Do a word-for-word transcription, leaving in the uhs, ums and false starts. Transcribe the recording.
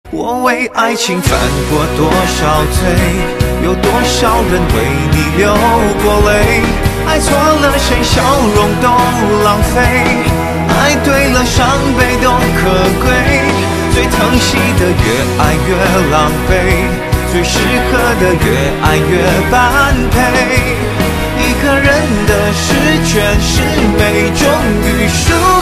我为爱情犯过多少罪，有多少人为你流过泪，爱错了谁笑容都浪费，爱对了伤悲都可贵，最疼惜的越爱越狼狈，最适合的越爱越般配，一个人的十全十美终于输